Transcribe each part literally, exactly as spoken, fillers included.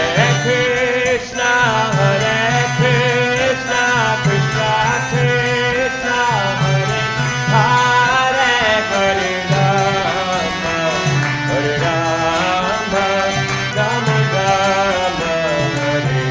Krishna, Hare Krishna, Krishna Krishna, Hare Hare, Hare Rama, Hare Rama, Rama Rama, Hare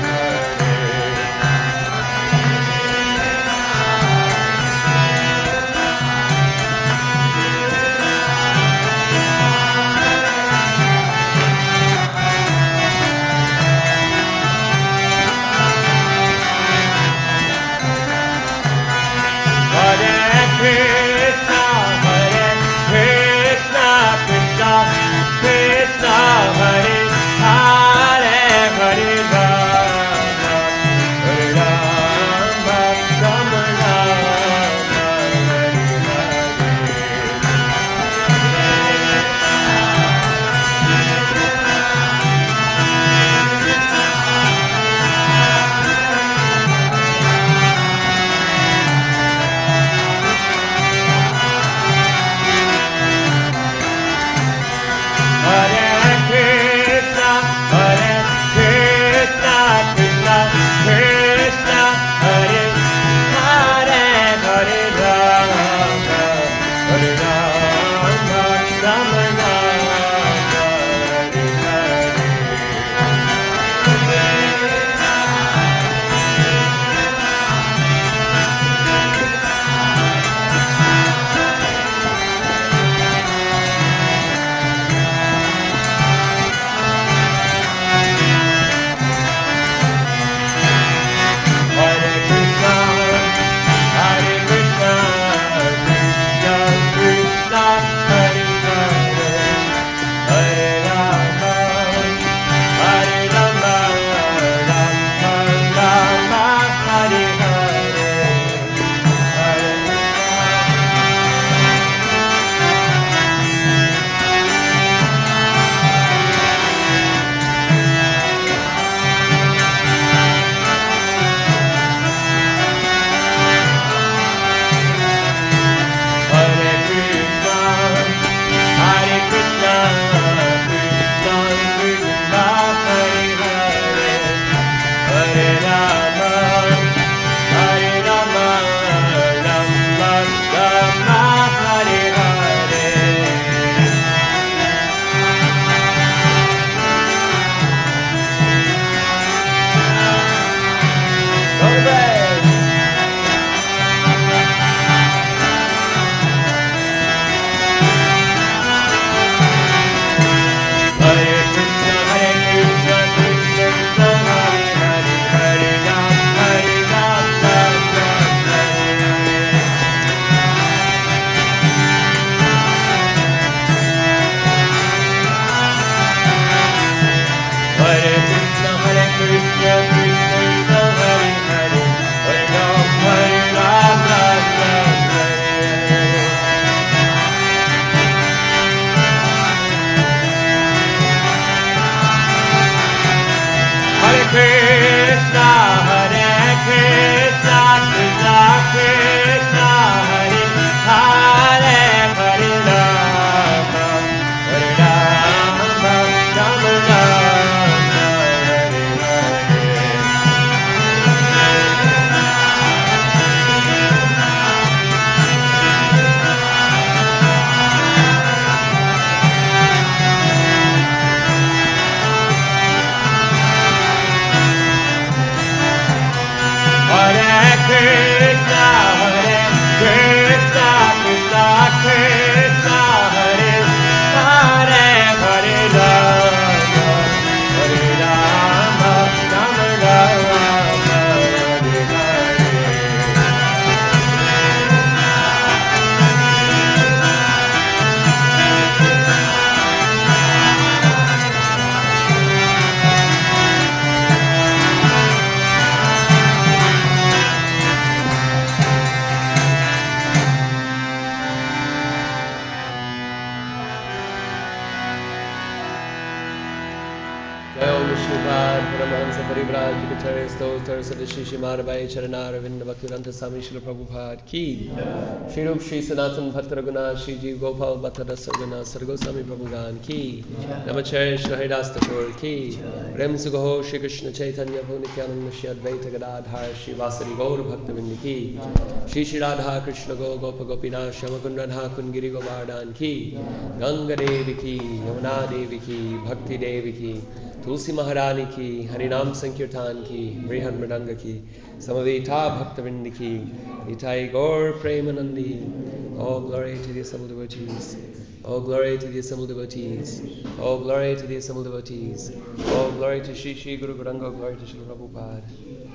जय ओम विष्णुपाद परमहंस परिव्राजकाचार्य स्तोत्र सदस्य श्री मारबाई चरणारविंद भक्तिवेदांत स्वामी श्री प्रभुपाद की श्री रूप श्री सनातन भक्त रघुनाथ श्री जीव गोपाल भक्त रस रघुनाथ सरगोस्वामी प्रभुगान की नमश्चर्य श्री हरिदास ठाकुर की प्रेम सुगहो श्री कृष्ण चैतन्य प्रभु नित्यानंद श्री अद्वैत गदाधर श्री वासरी गौर भक्तविंद की श्री श्री राधा कृष्ण गो गोप गोपीनाथ श्याम कुंड राधा कुंड गिरि गोवर्धन की गंगा देवी की यमुना देवी की भक्ति देवी की तुलसी महारानी की हरिनाम संकीर्तन की बृहद मृदंग की समवेता भक्तविंद की निताई गौर Premanandi. All glory to the assembled devotees. All glory to the assembled devotees. All glory to the assembled devotees. All glory to Shri Shri Guru Gauranga. Glory to Shri Prabhupada.